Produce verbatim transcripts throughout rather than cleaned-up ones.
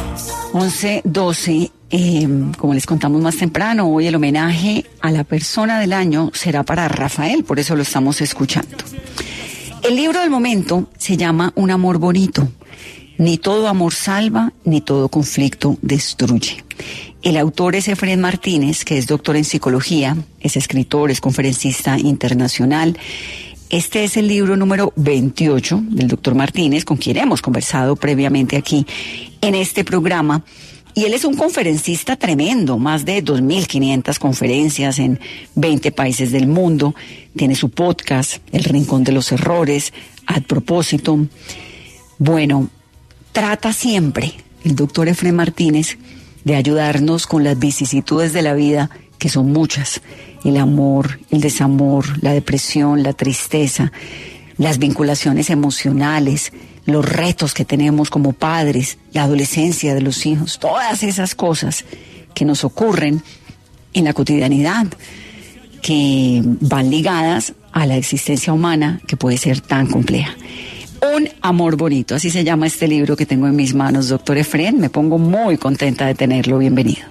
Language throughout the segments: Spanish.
once doce, eh, como les contamos más temprano, hoy el homenaje a la persona del año será para Rafael, por eso lo estamos escuchando. El libro del momento se llama Un amor bonito. Ni todo amor salva, ni todo conflicto destruye. El autor es Efrén Martínez, que es doctor en psicología, es escritor, es conferencista internacional. Este es el libro número veintiocho del doctor Martínez, con quien hemos conversado previamente aquí en este programa. Y él es un conferencista tremendo, más de dos mil quinientas conferencias en veinte países del mundo. Tiene su podcast, El Rincón de los Errores, Ad Propósito. Bueno, trata siempre, el doctor Efrén Martínez, de ayudarnos con las vicisitudes de la vida, que son muchas. El amor, el desamor, la depresión, la tristeza, las vinculaciones emocionales, los retos que tenemos como padres, la adolescencia de los hijos, todas esas cosas que nos ocurren en la cotidianidad, que van ligadas a la existencia humana, que puede ser tan compleja. Un amor bonito, así se llama este libro que tengo en mis manos, doctor Efrén. Me pongo muy contenta de tenerlo. Bienvenido.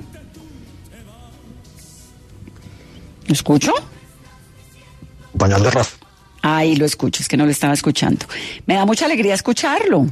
¿Lo escucho? Pañal de Rafa. Ay, lo escucho, es que no lo estaba escuchando. Me da mucha alegría escucharlo.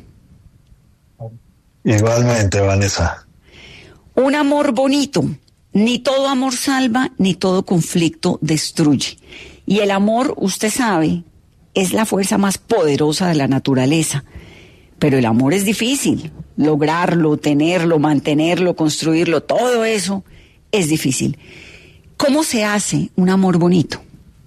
Igualmente, Vanessa. Un amor bonito. Ni todo amor salva, ni todo conflicto destruye. Y el amor, usted sabe, es la fuerza más poderosa de la naturaleza. Pero el amor es difícil. Lograrlo, tenerlo, mantenerlo, construirlo, todo eso es difícil. ¿Cómo se hace un amor bonito?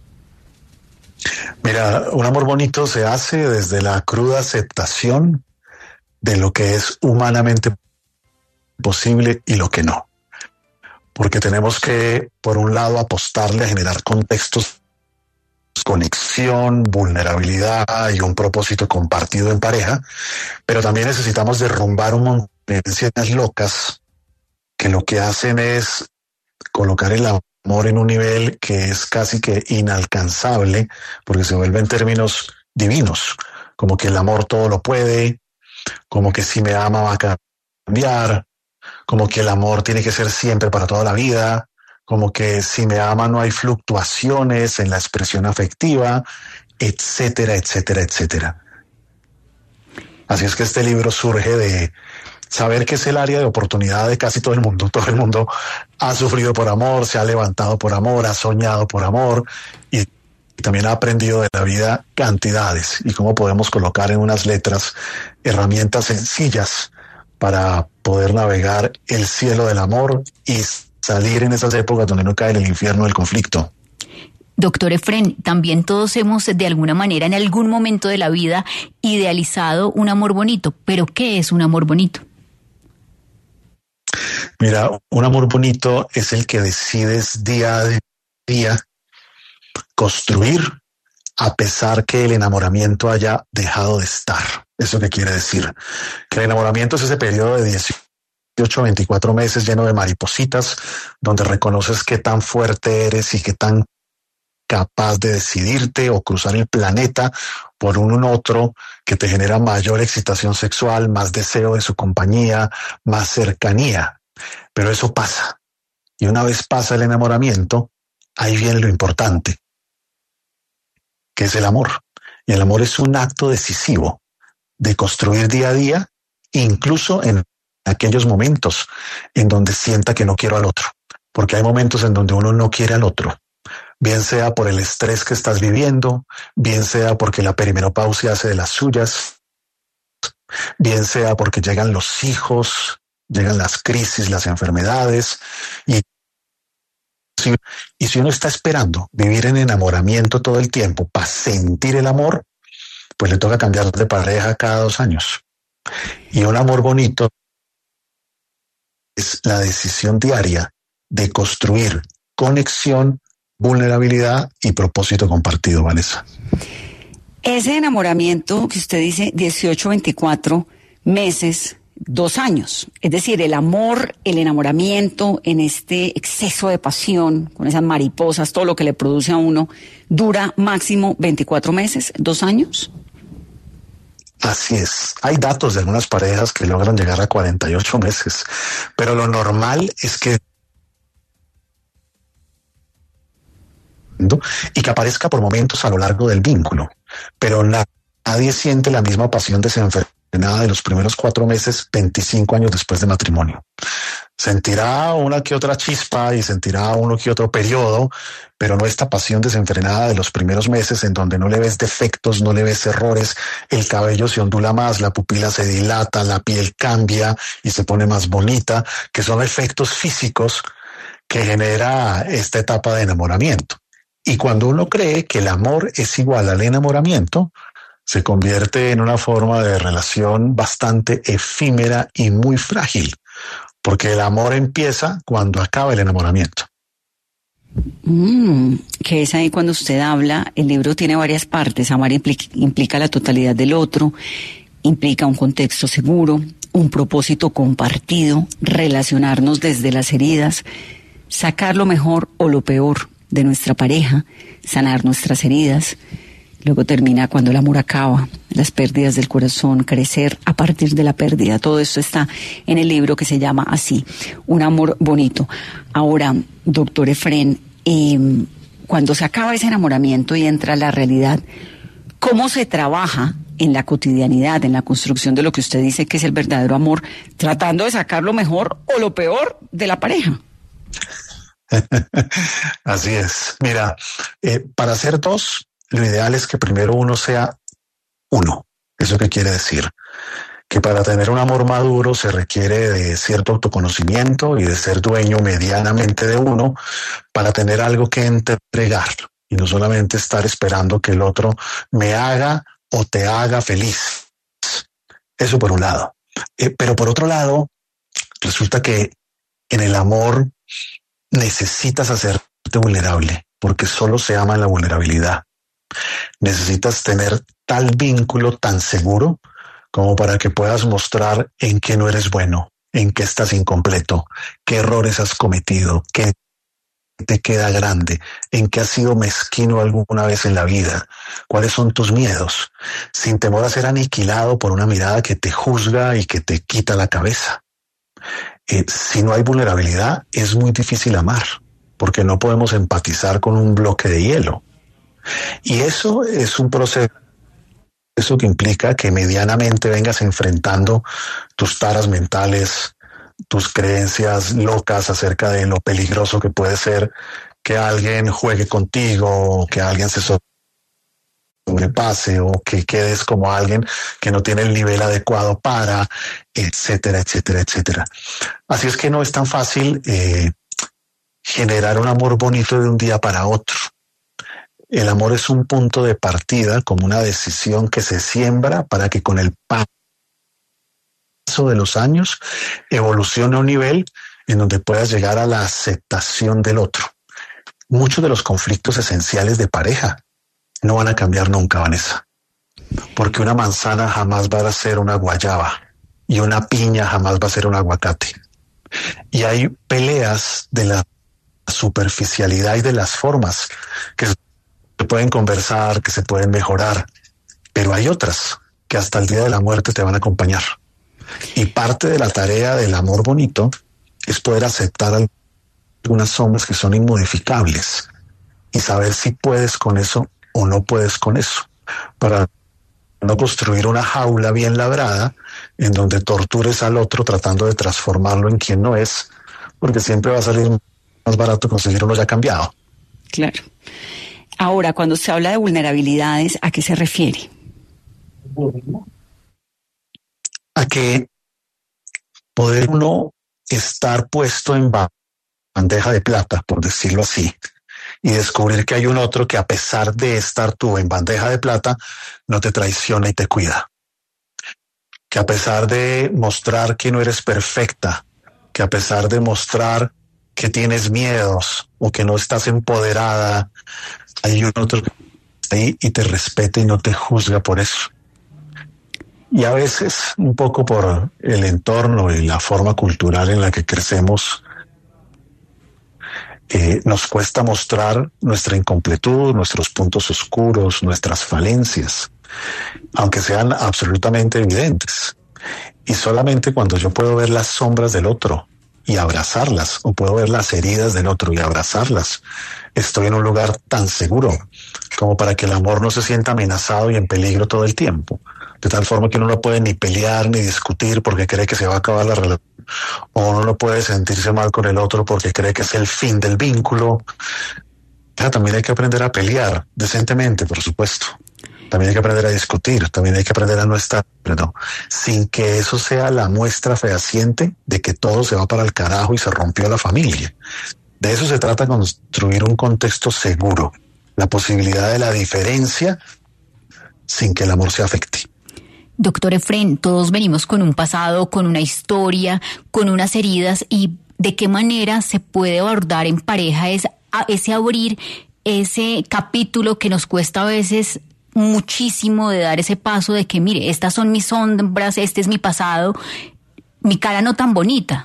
Mira, un amor bonito se hace desde la cruda aceptación de lo que es humanamente posible y lo que no. Porque tenemos que, por un lado, apostarle a generar contextos, conexión, vulnerabilidad y un propósito compartido en pareja, pero también necesitamos derrumbar un montón de creencias locas que lo que hacen es colocar el amor en un nivel que es casi que inalcanzable, porque se vuelve en términos divinos, como que el amor todo lo puede, como que si me ama va a cambiar, como que el amor tiene que ser siempre para toda la vida, como que si me ama no hay fluctuaciones en la expresión afectiva, etcétera, etcétera, etcétera. Así es que este libro surge de saber que es el área de oportunidad de casi todo el mundo. Todo el mundo ha sufrido por amor, se ha levantado por amor, ha soñado por amor y también ha aprendido de la vida cantidades y cómo podemos colocar en unas letras herramientas sencillas para poder navegar el cielo del amor y salir en esas épocas donde no cae en el infierno del conflicto. Doctor Efrén, también todos hemos de alguna manera en algún momento de la vida idealizado un amor bonito, pero ¿qué es un amor bonito? Mira, un amor bonito es el que decides día a día construir a pesar que el enamoramiento haya dejado de estar. ¿Eso qué quiere decir? Que el enamoramiento es ese periodo de dieciocho a veinticuatro meses lleno de maripositas, donde reconoces qué tan fuerte eres y qué tan capaz de decidirte o cruzar el planeta por un otro que te genera mayor excitación sexual, más deseo de su compañía, más cercanía. Pero eso pasa. Y una vez pasa el enamoramiento, ahí viene lo importante, que es el amor. Y el amor es un acto decisivo de construir día a día, incluso en aquellos momentos en donde sienta que no quiero al otro. Porque hay momentos en donde uno no quiere al otro. Bien sea por el estrés que estás viviendo, bien sea porque la perimenopausia hace de las suyas, bien sea porque llegan los hijos, llegan las crisis, las enfermedades, y, y si uno está esperando vivir en enamoramiento todo el tiempo para sentir el amor, pues le toca cambiar de pareja cada dos años. Y un amor bonito es la decisión diaria de construir conexión, vulnerabilidad y propósito compartido, Vanessa. Ese enamoramiento que usted dice, dieciocho, veinticuatro meses, dos años. Es decir, el amor, el enamoramiento en este exceso de pasión, con esas mariposas, todo lo que le produce a uno, dura máximo veinticuatro meses, dos años. Así es. Hay datos de algunas parejas que logran llegar a cuarenta y ocho meses, pero lo normal es que y que aparezca por momentos a lo largo del vínculo, pero na- nadie siente la misma pasión desenfrenada de los primeros cuatro meses, veinticinco años después de matrimonio. Sentirá una que otra chispa y sentirá uno que otro periodo, pero no esta pasión desenfrenada de los primeros meses en donde no le ves defectos, no le ves errores, el cabello se ondula más, la pupila se dilata, la piel cambia y se pone más bonita, que son efectos físicos que genera esta etapa de enamoramiento. Y cuando uno cree que el amor es igual al enamoramiento, se convierte en una forma de relación bastante efímera y muy frágil, porque el amor empieza cuando acaba el enamoramiento. Mm, que es ahí cuando usted habla, el libro tiene varias partes. Amar implica, implica la totalidad del otro, implica un contexto seguro, un propósito compartido, relacionarnos desde las heridas, sacar lo mejor o lo peor de nuestra pareja, sanar nuestras heridas. Luego termina cuando el amor acaba, las pérdidas del corazón, crecer a partir de la pérdida. Todo esto está en el libro que se llama así, Un amor bonito. Ahora, doctor Efrén, eh, cuando se acaba ese enamoramiento y entra la realidad, ¿cómo se trabaja en la cotidianidad, en la construcción de lo que usted dice que es el verdadero amor, tratando de sacar lo mejor o lo peor de la pareja? Así es. Mira, eh, para ser dos, lo ideal es que primero uno sea uno. ¿Eso qué quiere decir? Que para tener un amor maduro se requiere de cierto autoconocimiento y de ser dueño medianamente de uno para tener algo que entregar y no solamente estar esperando que el otro me haga o te haga feliz. Eso por un lado. Eh, pero por otro lado, resulta que en el amor necesitas hacerte vulnerable, porque solo se ama en la vulnerabilidad. Necesitas tener tal vínculo tan seguro como para que puedas mostrar en qué no eres bueno, en qué estás incompleto, qué errores has cometido, qué te queda grande, en qué has sido mezquino alguna vez en la vida, cuáles son tus miedos, sin temor a ser aniquilado por una mirada que te juzga y que te quita la cabeza. Eh, si no hay vulnerabilidad, es muy difícil amar, porque no podemos empatizar con un bloque de hielo. Y eso es un proceso que implica que medianamente vengas enfrentando tus taras mentales, tus creencias locas acerca de lo peligroso que puede ser que alguien juegue contigo, que alguien se sobrepase o que quedes como alguien que no tiene el nivel adecuado para, etcétera, etcétera, etcétera. Así es que no es tan fácil eh, generar un amor bonito de un día para otro. El amor es un punto de partida, como una decisión que se siembra para que con el paso de los años evolucione a un nivel en donde puedas llegar a la aceptación del otro. Muchos de los conflictos esenciales de pareja no van a cambiar nunca, Vanessa, porque una manzana jamás va a ser una guayaba y una piña jamás va a ser un aguacate. Y hay peleas de la superficialidad y de las formas que se pueden conversar, que se pueden mejorar, pero hay otras que hasta el día de la muerte te van a acompañar. Y parte de la tarea del amor bonito es poder aceptar algunas sombras que son inmodificables y saber si puedes con eso o no puedes con eso, para no construir una jaula bien labrada en donde tortures al otro tratando de transformarlo en quien no es, porque siempre va a salir más barato conseguir uno ya cambiado. Claro. Ahora, cuando se habla de vulnerabilidades, ¿a qué se refiere? A que poder uno estar puesto en bandeja de plata, por decirlo así, y descubrir que hay un otro que a pesar de estar tú en bandeja de plata, no te traiciona y te cuida. Que a pesar de mostrar que no eres perfecta, que a pesar de mostrar que tienes miedos o que no estás empoderada, hay un otro que está ahí y te respeta y no te juzga por eso. Y a veces, un poco por el entorno y la forma cultural en la que crecemos, eh, nos cuesta mostrar nuestra incompletud, nuestros puntos oscuros, nuestras falencias. aunque sean absolutamente evidentes. Y solamente cuando yo puedo ver las sombras del otro y abrazarlas, o puedo ver las heridas del otro y abrazarlas, estoy en un lugar tan seguro como para que el amor no se sienta amenazado y en peligro todo el tiempo. De tal forma que uno no puede ni pelear ni discutir porque cree que se va a acabar la relación, o uno no puede sentirse mal con el otro porque cree que es el fin del vínculo. Ya, también hay que aprender a pelear decentemente, por supuesto. También hay que aprender a discutir, también hay que aprender a no estar, pero sin que eso sea la muestra fehaciente de que todo se va para el carajo y se rompió la familia. De eso se trata, construir un contexto seguro, la posibilidad de la diferencia sin que el amor se afecte. Doctor Efrén, todos venimos con un pasado, con una historia, con unas heridas, y ¿de qué manera se puede abordar en pareja ese, ese abrir ese capítulo que nos cuesta a veces muchísimo, de dar ese paso de que, mire, estas son mis sombras, este es mi pasado, mi cara no tan bonita?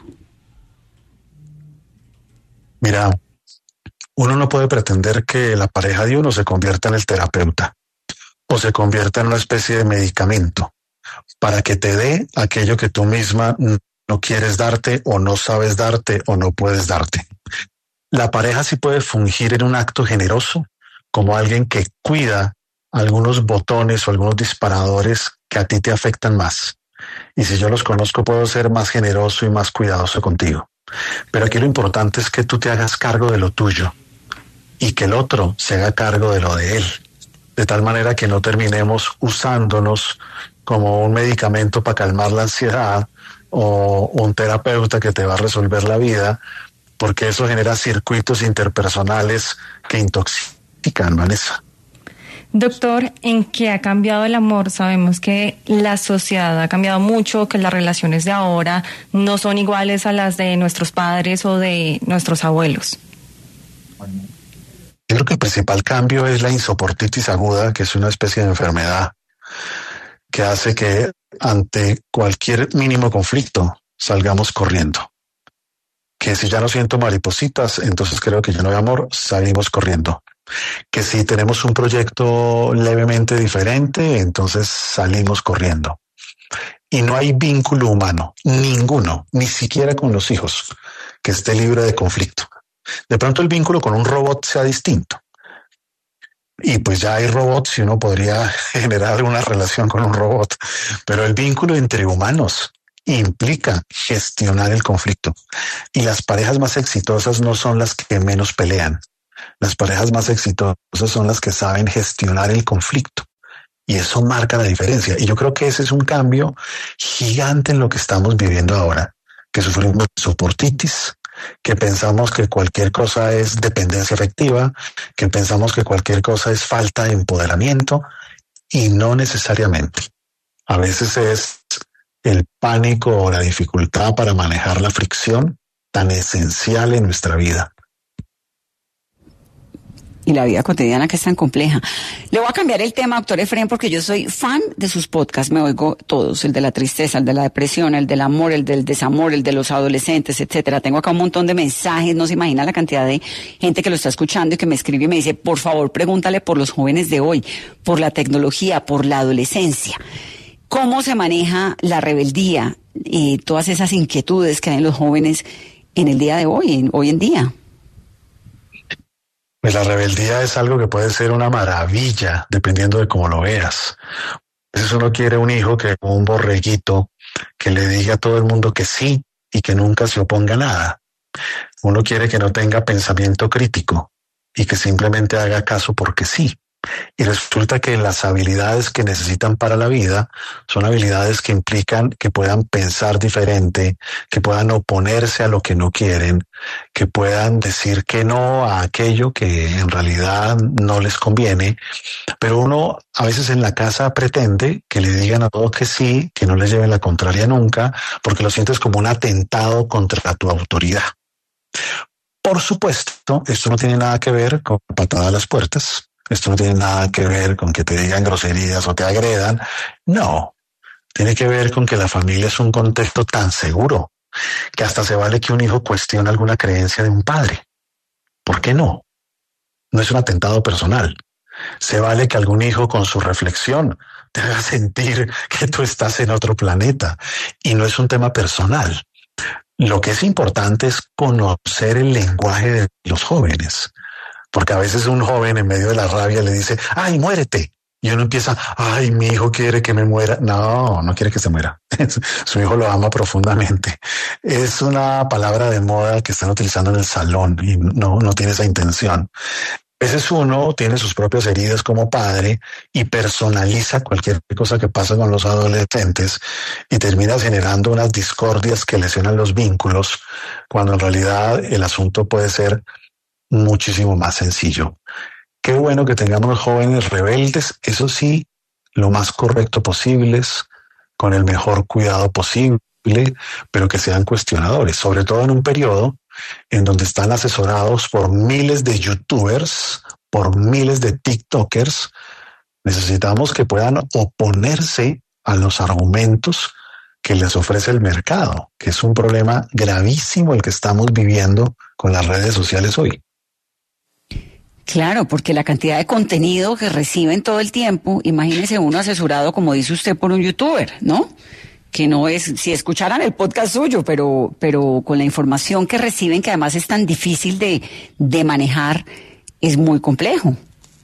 Mira, uno no puede pretender que la pareja de uno se convierta en el terapeuta o se convierta en una especie de medicamento para que te dé aquello que tú misma no quieres darte, o no sabes darte, o no puedes darte. La pareja sí puede fungir en un acto generoso, como alguien que cuida algunos botones o algunos disparadores que a ti te afectan más. Y si yo los conozco, puedo ser más generoso y más cuidadoso contigo. Pero aquí lo importante es que tú te hagas cargo de lo tuyo y que el otro se haga cargo de lo de él, de tal manera que no terminemos usándonos como un medicamento para calmar la ansiedad o un terapeuta que te va a resolver la vida, porque eso genera circuitos interpersonales que intoxican, Vanessa. Doctor, ¿en qué ha cambiado el amor? Sabemos que la sociedad ha cambiado mucho, que las relaciones de ahora no son iguales a las de nuestros padres o de nuestros abuelos. Yo creo que el principal cambio es la insoportitis aguda, que es una especie de enfermedad que hace que ante cualquier mínimo conflicto salgamos corriendo. Que si ya no siento maripositas, entonces creo que ya no hay amor, salimos corriendo. Que si tenemos un proyecto levemente diferente, entonces salimos corriendo. Y no hay vínculo humano, ninguno, ni siquiera con los hijos, que esté libre de conflicto. De pronto el vínculo con un robot sea distinto. Y pues ya hay robots y uno podría generar una relación con un robot. Pero el vínculo entre humanos implica gestionar el conflicto. Y las parejas más exitosas no son las que menos pelean. Las parejas más exitosas son las que saben gestionar el conflicto. Y eso marca la diferencia. Y yo creo que ese es un cambio gigante en lo que estamos viviendo ahora, que sufrimos soportitis, que pensamos que cualquier cosa es dependencia afectiva, que pensamos que cualquier cosa es falta de empoderamiento, y no necesariamente. A veces es el pánico o la dificultad para manejar la fricción tan esencial en nuestra vida. Y la vida cotidiana, que es tan compleja. Le voy a cambiar el tema, doctor Efrén, porque yo soy fan de sus podcasts. Me oigo todos, el de la tristeza, el de la depresión, el del amor, el del desamor, el de los adolescentes, etcétera. Tengo acá un montón de mensajes, no se imagina la cantidad de gente que lo está escuchando y que me escribe y me dice, por favor, pregúntale por los jóvenes de hoy, por la tecnología, por la adolescencia. ¿Cómo se maneja la rebeldía y todas esas inquietudes que hay en los jóvenes en el día de hoy, en, hoy en día? Pues la rebeldía es algo que puede ser una maravilla, dependiendo de cómo lo veas. A veces uno quiere un hijo que, como un borreguito, que le diga a todo el mundo que sí y que nunca se oponga a nada. Uno quiere que no tenga pensamiento crítico y que simplemente haga caso porque sí. Y resulta que las habilidades que necesitan para la vida son habilidades que implican que puedan pensar diferente, que puedan oponerse a lo que no quieren, que puedan decir que no a aquello que en realidad no les conviene. Pero uno a veces en la casa pretende que le digan a todos que sí, que no les lleven la contraria nunca, porque lo sientes como un atentado contra tu autoridad. Por supuesto, esto no tiene nada que ver con patada a las puertas. Esto no tiene nada que ver con que te digan groserías o te agredan. No, tiene que ver con que la familia es un contexto tan seguro que hasta se vale que un hijo cuestione alguna creencia de un padre. ¿Por qué no? No es un atentado personal. Se vale que algún hijo con su reflexión te haga sentir que tú estás en otro planeta. Y no es un tema personal. Lo que es importante es conocer el lenguaje de los jóvenes. Porque a veces un joven en medio de la rabia le dice, ay, muérete. Y uno empieza, ay, mi hijo quiere que me muera. No, no quiere que se muera. Su hijo lo ama profundamente. Es una palabra de moda que están utilizando en el salón y no, no tiene esa intención. A veces uno tiene sus propias heridas como padre y personaliza cualquier cosa que pasa con los adolescentes y termina generando unas discordias que lesionan los vínculos, cuando en realidad el asunto puede ser muchísimo más sencillo. Qué bueno que tengamos jóvenes rebeldes, eso sí, lo más correcto posibles, con el mejor cuidado posible, pero que sean cuestionadores, sobre todo en un periodo en donde están asesorados por miles de youtubers, por miles de tiktokers. Necesitamos que puedan oponerse a los argumentos que les ofrece el mercado, que es un problema gravísimo el que estamos viviendo con las redes sociales hoy. Claro, porque la cantidad de contenido que reciben todo el tiempo, imagínese uno asesorado, como dice usted, por un youtuber, ¿no? Que no es, si escucharan el podcast suyo, pero, pero con la información que reciben, que además es tan difícil de, de manejar, es muy complejo.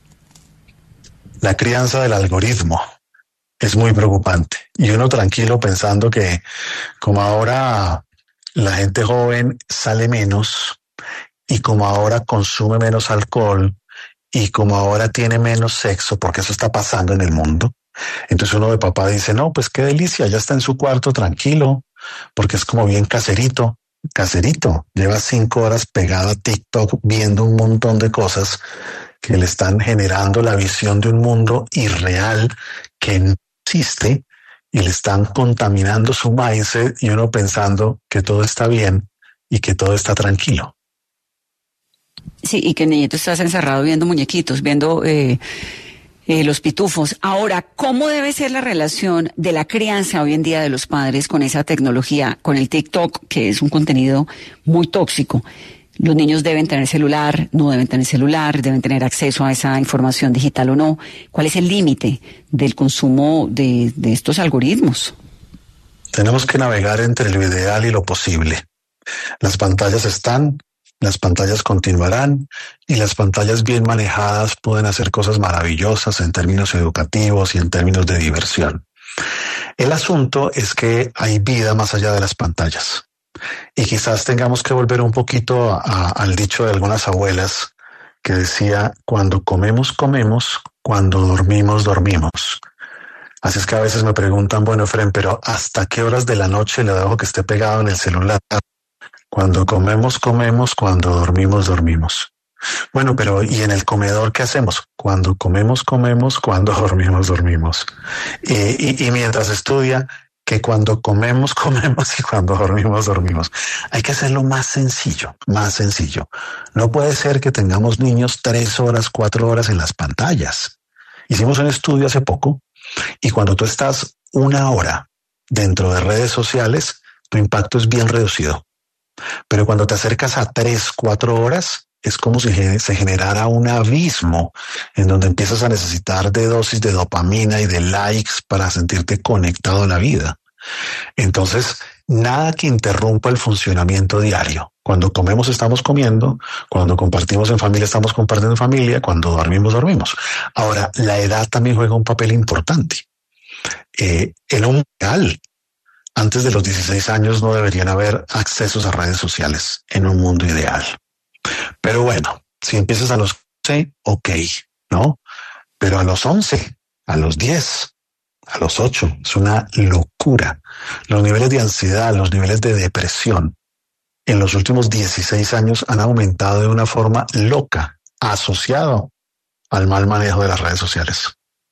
La crianza del algoritmo es muy preocupante. Y uno tranquilo pensando que como ahora la gente joven sale menos, y como ahora consume menos alcohol, y como ahora tiene menos sexo, porque eso está pasando en el mundo, entonces uno de papá dice, no, pues qué delicia, ya está en su cuarto tranquilo, porque es como bien caserito, caserito, lleva cinco horas pegado a TikTok viendo un montón de cosas que le están generando la visión de un mundo irreal que no existe, y le están contaminando su mindset, y uno pensando que todo está bien y que todo está tranquilo. Sí, y que el niñito estás encerrado viendo muñequitos, viendo eh, eh, los pitufos. Ahora, ¿cómo debe ser la relación de la crianza hoy en día de los padres con esa tecnología, con el TikTok, que es un contenido muy tóxico? Los niños deben tener celular, no deben tener celular, deben tener acceso a esa información digital o no. ¿Cuál es el límite del consumo de, de estos algoritmos? Tenemos que navegar entre lo ideal y lo posible. Las pantallas están, las pantallas continuarán, y las pantallas bien manejadas pueden hacer cosas maravillosas en términos educativos y en términos de diversión. El asunto es que hay vida más allá de las pantallas. Y quizás tengamos que volver un poquito a, a, al dicho de algunas abuelas que decía, cuando comemos, comemos, cuando dormimos, dormimos. Así es que a veces me preguntan, bueno, Efren, pero ¿hasta qué horas de la noche le dejo que esté pegado en el celular? Cuando comemos, comemos, cuando dormimos, dormimos. Bueno, pero ¿y en el comedor qué hacemos? Cuando comemos, comemos, cuando dormimos, dormimos. Y, y, y mientras estudia, que cuando comemos, comemos, y cuando dormimos, dormimos. Hay que hacerlo más sencillo, más sencillo. No puede ser que tengamos niños tres horas, cuatro horas en las pantallas. Hicimos un estudio hace poco, y cuando tú estás una hora dentro de redes sociales, tu impacto es bien reducido. Pero cuando te acercas a tres, cuatro horas, es como si se generara un abismo en donde empiezas a necesitar de dosis de dopamina y de likes para sentirte conectado a la vida. Entonces, nada que interrumpa el funcionamiento diario. Cuando comemos, estamos comiendo. Cuando compartimos en familia, estamos compartiendo en familia. Cuando dormimos, dormimos. Ahora, la edad también juega un papel importante. Eh, en un real, antes de los dieciséis años no deberían haber accesos a redes sociales en un mundo ideal. Pero bueno, si empiezas a los once, ok, ¿no? Pero a los once, a los diez, a los ocho, es una locura. Los niveles de ansiedad, los niveles de depresión en los últimos dieciséis años han aumentado de una forma loca, asociado al mal manejo de las redes sociales.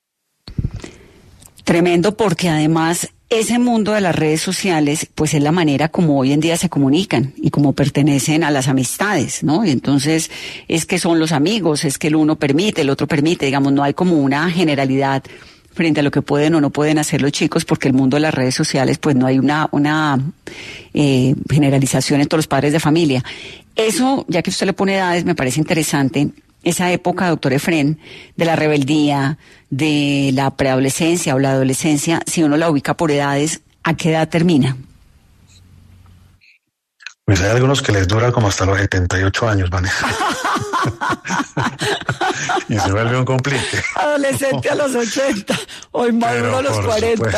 Tremendo, porque además ese mundo de las redes sociales, pues es la manera como hoy en día se comunican y como pertenecen a las amistades, ¿no? Y entonces es que son los amigos, es que el uno permite, el otro permite, digamos, no hay como una generalidad frente a lo que pueden o no pueden hacer los chicos, porque el mundo de las redes sociales, pues no hay una, una eh, generalización entre los padres de familia. Eso, ya que usted le pone edades, me parece interesante, esa época, doctor Efrén, de la rebeldía, de la preadolescencia o la adolescencia, si uno la ubica por edades, ¿a qué edad termina? Pues hay algunos que les dura como hasta los setenta y ocho años, Vanessa. Y se vuelve un complique. Adolescente a los ochenta, hoy maduro a los cuarenta.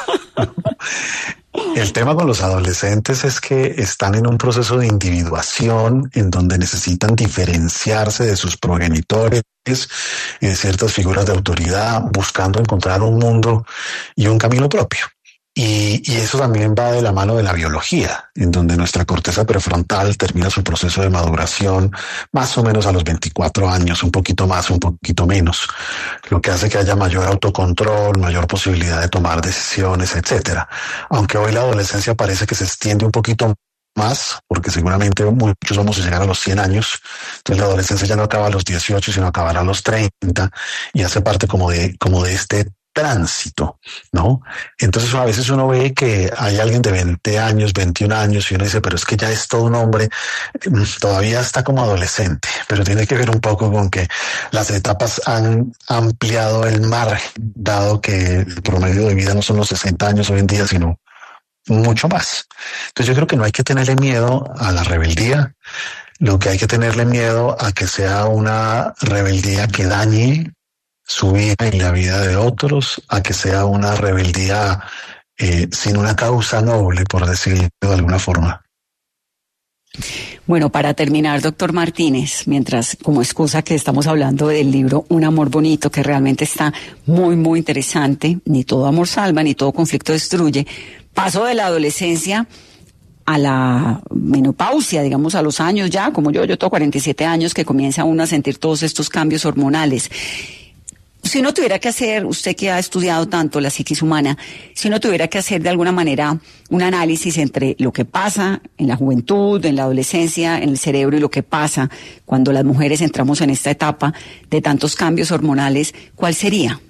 El tema con los adolescentes es que están en un proceso de individuación en donde necesitan diferenciarse de sus progenitores y de ciertas figuras de autoridad, buscando encontrar un mundo y un camino propio. Y, y eso también va de la mano de la biología, en donde nuestra corteza prefrontal termina su proceso de maduración más o menos a los veinticuatro años, un poquito más, un poquito menos, lo que hace que haya mayor autocontrol, mayor posibilidad de tomar decisiones, etcétera. Aunque hoy la adolescencia parece que se extiende un poquito más, porque seguramente muchos vamos a llegar a los cien años, entonces la adolescencia ya no acaba a los dieciocho, sino acabará a los treinta, y hace parte como de, como de este tránsito, ¿no? Entonces a veces uno ve que hay alguien de veinte años, veintiún años y uno dice, pero es que ya es todo un hombre, todavía está como adolescente, pero tiene que ver un poco con que las etapas han ampliado el margen, dado que el promedio de vida no son los sesenta años hoy en día, sino mucho más. Entonces yo creo que no hay que tenerle miedo a la rebeldía, lo que hay que tenerle miedo a que sea una rebeldía que dañe su vida y la vida de otros, a que sea una rebeldía eh, sin una causa noble, por decirlo de alguna forma. Bueno, para terminar, doctor Martínez, mientras como excusa que estamos hablando del libro Un amor bonito, que realmente está muy, muy interesante, ni todo amor salva, ni todo conflicto destruye, paso de la adolescencia a la menopausia, digamos a los años ya, como yo, yo tengo cuarenta y siete años, que comienza uno a sentir todos estos cambios hormonales. Si uno tuviera que hacer, usted que ha estudiado tanto la psiquis humana, si uno tuviera que hacer de alguna manera un análisis entre lo que pasa en la juventud, en la adolescencia, en el cerebro y lo que pasa cuando las mujeres entramos en esta etapa de tantos cambios hormonales, ¿cuál sería?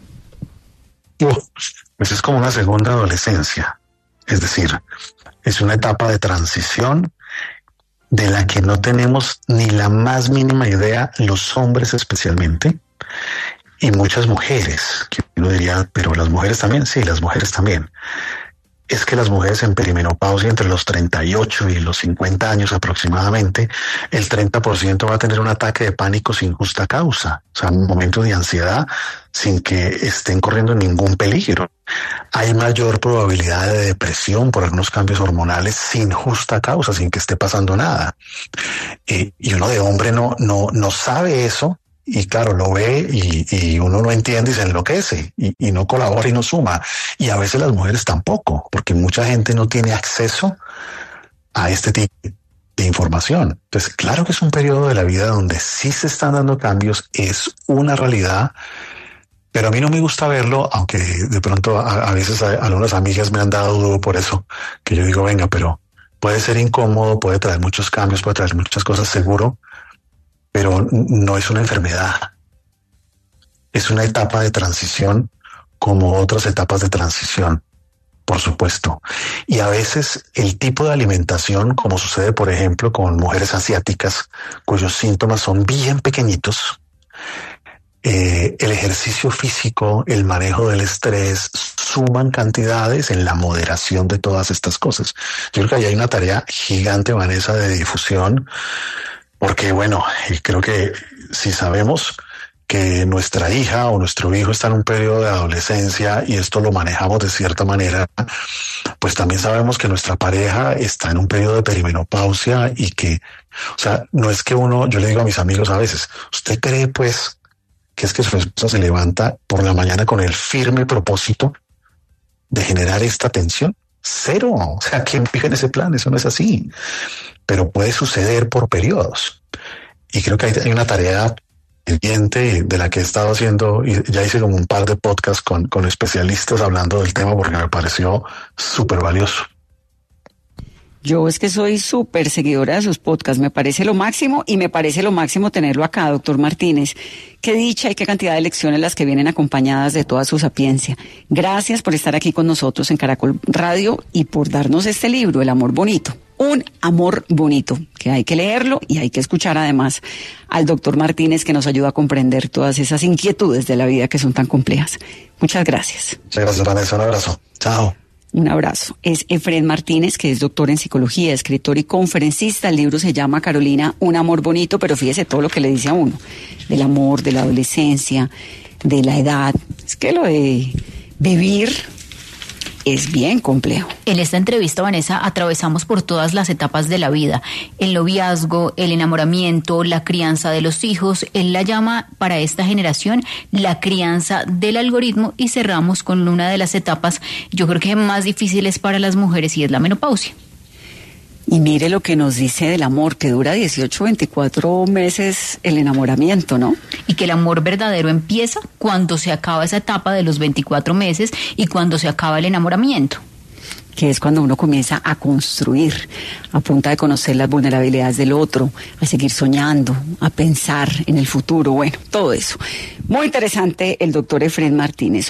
Pues es como una segunda adolescencia. Es decir, es una etapa de transición de la que no tenemos ni la más mínima idea, los hombres especialmente, y muchas mujeres, que uno diría, pero las mujeres también, sí, las mujeres también. Es que las mujeres en perimenopausia entre los treinta y ocho y los cincuenta años aproximadamente, el treinta por ciento va a tener un ataque de pánico sin justa causa, o sea, un momento de ansiedad sin que estén corriendo ningún peligro. Hay mayor probabilidad de depresión por algunos cambios hormonales sin justa causa, sin que esté pasando nada. Y, y uno de hombre no, no, no sabe eso. Y claro, lo ve y, y uno no entiende y se enloquece y, y no colabora y no suma. Y a veces las mujeres tampoco, porque mucha gente no tiene acceso a este tipo de información. Entonces, claro que es un periodo de la vida donde sí se están dando cambios, es una realidad, pero a mí no me gusta verlo, aunque de pronto a, a veces a, a algunas amigas me han dado duro por eso, que yo digo, venga, pero puede ser incómodo, puede traer muchos cambios, puede traer muchas cosas seguro, pero no es una enfermedad. Es una etapa de transición como otras etapas de transición, por supuesto. Y a veces el tipo de alimentación, como sucede, por ejemplo, con mujeres asiáticas, cuyos síntomas son bien pequeñitos, eh, el ejercicio físico, el manejo del estrés, suman cantidades en la moderación de todas estas cosas. Yo creo que ahí hay una tarea gigante, Vanessa, de difusión. Porque bueno, creo que si sabemos que nuestra hija o nuestro hijo está en un periodo de adolescencia y esto lo manejamos de cierta manera, pues también sabemos que nuestra pareja está en un periodo de perimenopausia y que, o sea, no es que uno, yo le digo a mis amigos a veces, ¿usted cree pues que es que su esposa se levanta por la mañana con el firme propósito de generar esta tensión? Cero. O sea, ¿quién vive en ese plan? Eso no es así. Pero puede suceder por periodos. Y creo que hay, hay una tarea pendiente de la que he estado haciendo, y ya hice como un par de podcasts con, con especialistas hablando del tema porque me pareció súper valioso. Yo es que soy súper seguidora de sus podcasts, me parece lo máximo y me parece lo máximo tenerlo acá, doctor Martínez. Qué dicha y qué cantidad de lecciones las que vienen acompañadas de toda su sapiencia. Gracias por estar aquí con nosotros en Caracol Radio y por darnos este libro, El amor bonito. Un amor bonito, que hay que leerlo y hay que escuchar además al doctor Martínez, que nos ayuda a comprender todas esas inquietudes de la vida que son tan complejas. Muchas gracias. Muchas gracias, Vanessa. Un abrazo. Chao. Un abrazo. Es Efrén Martínez, que es doctor en psicología, escritor y conferencista. El libro se llama, Carolina, Un amor bonito, pero fíjese todo lo que le dice a uno, del amor, de la adolescencia, de la edad. Es que lo de vivir es bien complejo. En esta entrevista, Vanessa, atravesamos por todas las etapas de la vida: el noviazgo, el enamoramiento, la crianza de los hijos. Él la llama para esta generación la crianza del algoritmo, y cerramos con una de las etapas, yo creo que más difíciles para las mujeres, y es la menopausia. Y mire lo que nos dice del amor, que dura dieciocho, veinticuatro meses el enamoramiento, ¿no? Y que el amor verdadero empieza cuando se acaba esa etapa de los veinticuatro meses y cuando se acaba el enamoramiento. Que es cuando uno comienza a construir, a punta de conocer las vulnerabilidades del otro, a seguir soñando, a pensar en el futuro, bueno, todo eso. Muy interesante el doctor Efrén Martínez.